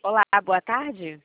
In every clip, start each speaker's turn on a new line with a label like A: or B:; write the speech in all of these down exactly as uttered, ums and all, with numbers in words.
A: Olá, boa tarde.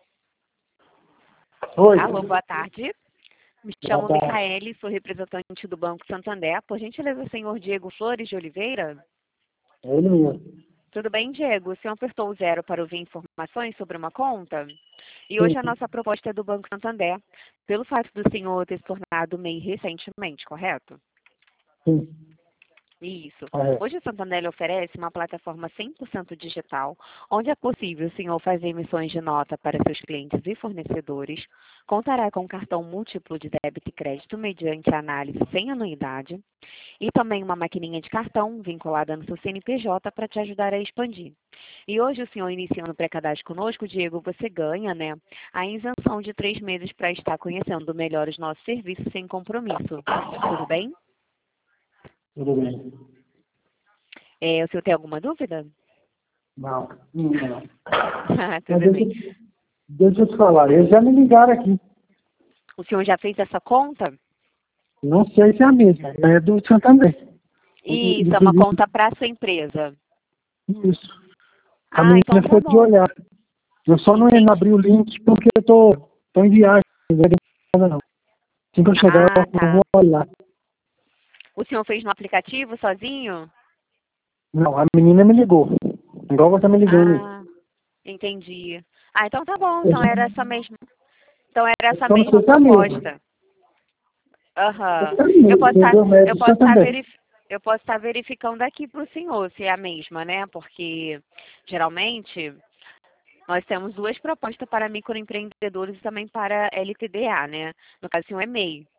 B: Oi.
A: Alô, boa tarde. Me chamo
B: Boa tarde.
A: Micaele, sou representante do Banco Santander. Por gentileza, o senhor Diego Flores de Oliveira?
B: É ele mesmo.
A: Tudo bem, Diego? O senhor apertou o zero para ouvir informações sobre uma conta? E
B: Sim.
A: hoje a nossa proposta é do Banco Santander, pelo fato do senhor ter se tornado M E I recentemente, correto?
B: Sim.
A: Isso.
B: Correto.
A: Hoje o Santander oferece uma plataforma cem por cento digital, onde é possível o senhor fazer emissões de nota para seus clientes e fornecedores, contará com cartão múltiplo de débito e crédito mediante análise sem anuidade, e também uma maquininha de cartão vinculada no seu C N P J para te ajudar a expandir. E hoje o senhor iniciando o pré-cadastro conosco, Diego, você ganha, né, a isenção de três meses para estar conhecendo melhor os nossos serviços sem compromisso. Tudo bem?
B: Tudo bem.
A: É, o senhor tem alguma dúvida?
B: Não, não, não.
A: Ah,
B: Mas
A: tudo bem.
B: deixa, deixa eu te falar, eles já me ligaram aqui.
A: O senhor já fez essa conta?
B: Não sei se é a mesma, mas é do Santander.
A: Isso, é uma conta para a sua empresa.
B: Isso. A
A: Ah, então
B: menina
A: tá
B: foi de
A: bom.
B: olhar. Eu só não
A: Entendi.
B: abri o link porque eu tô, tô em viagem, não vai demorar não. Assim que eu chegar,
A: Ah,
B: eu
A: tá.
B: vou olhar.
A: O senhor fez no aplicativo sozinho?
B: Não, a menina me ligou. Igual você me ligou aí.
A: Ah, entendi. Ah, então tá bom.
B: Eu
A: Então
B: já-
A: era essa mesma, então era
B: eu
A: essa
B: só não
A: mesma
B: sei se é a mesma.
A: proposta. Aham.
B: É a
A: Eu
B: mesma,
A: posso estar,
B: entendeu? Mas é
A: eu
B: do
A: posso estar
B: Santander.
A: verif, eu posso estar verificando aqui para o senhor se é a mesma, né? Porque geralmente nós temos duas propostas para microempreendedores e também para L T D A, né? No caso, o senhor é M E I.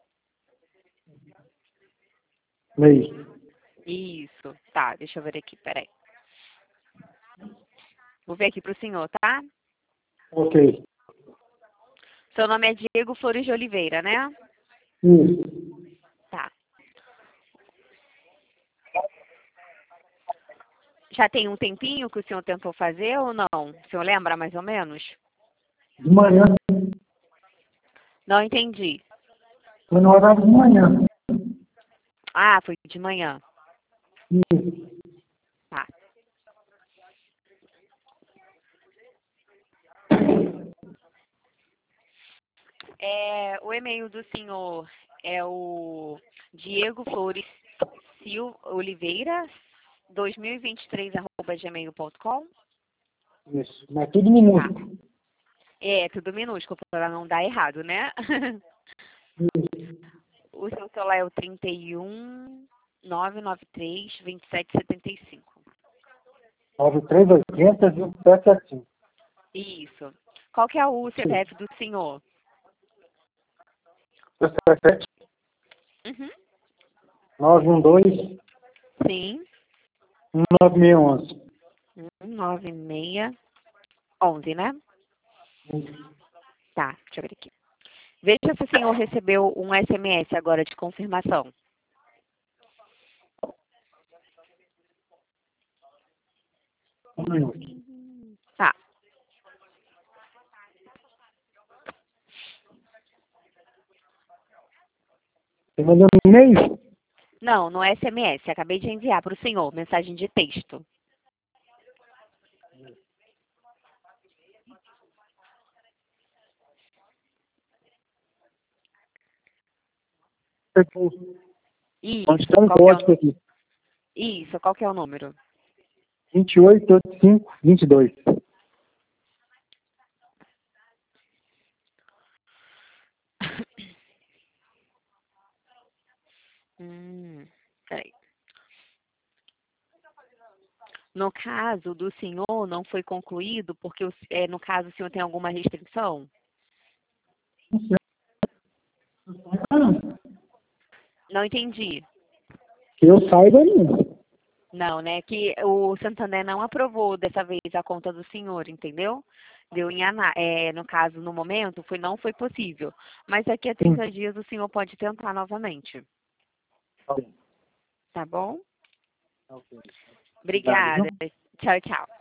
B: Meio.
A: Isso. Tá, deixa eu ver aqui, peraí. Vou ver aqui para o senhor, tá?
B: Ok.
A: Seu nome é Diego Flores de Oliveira, né?
B: Isso.
A: Tá. Já tem um tempinho que o senhor tentou fazer ou não? O senhor lembra mais ou menos?
B: De manhã,
A: Não entendi.
B: foi no horário de manhã.
A: Ah, foi de manhã.
B: Isso.
A: Tá. É, o e-mail do senhor é o Diego Flores Silva Oliveira, dois mil e vinte e três, arroba gmail ponto com.
B: Isso. Mas tudo
A: Tá.
B: minúsculo.
A: É, tudo minúsculo, para não dar errado, né? O seu celular é o trinta e um, nove nove três, vinte e sete, setenta e cinco.
B: nove três oito zero, vinte e sete setenta e cinco.
A: Isso. Qual que é o C P F do senhor?
B: sete
A: Uhum.
B: nove um dois
A: Sim.
B: um nove seis onze.
A: nove seis onze, né? Tá, deixa eu ver aqui. Veja se o senhor recebeu um S M S agora de confirmação.
B: Um minuto.
A: Tá.
B: Você mandou um e-mail?
A: Não, no S M S. Acabei de enviar para o senhor mensagem de texto.
B: Onde está
A: Isso.
B: um
A: Qual que é o,
B: código
A: nu-
B: aqui.
A: isso, qual que é o número?
B: vinte e oito, oitenta e cinco, vinte e dois.
A: Hum, peraí. No caso do senhor, não foi concluído porque, o- é, no caso, o senhor tem alguma restrição? Não entendi.
B: Que eu saiba, não.
A: Não, né? Que o Santander não aprovou dessa vez a conta do senhor, entendeu? Deu em ana- é, no caso, no momento, foi, não foi possível. Mas daqui a
B: Sim.
A: trinta dias o senhor pode tentar novamente.
B: Ok.
A: Tá bom?
B: Ok. Obrigado,
A: Obrigada.
B: viu?
A: Tchau, tchau.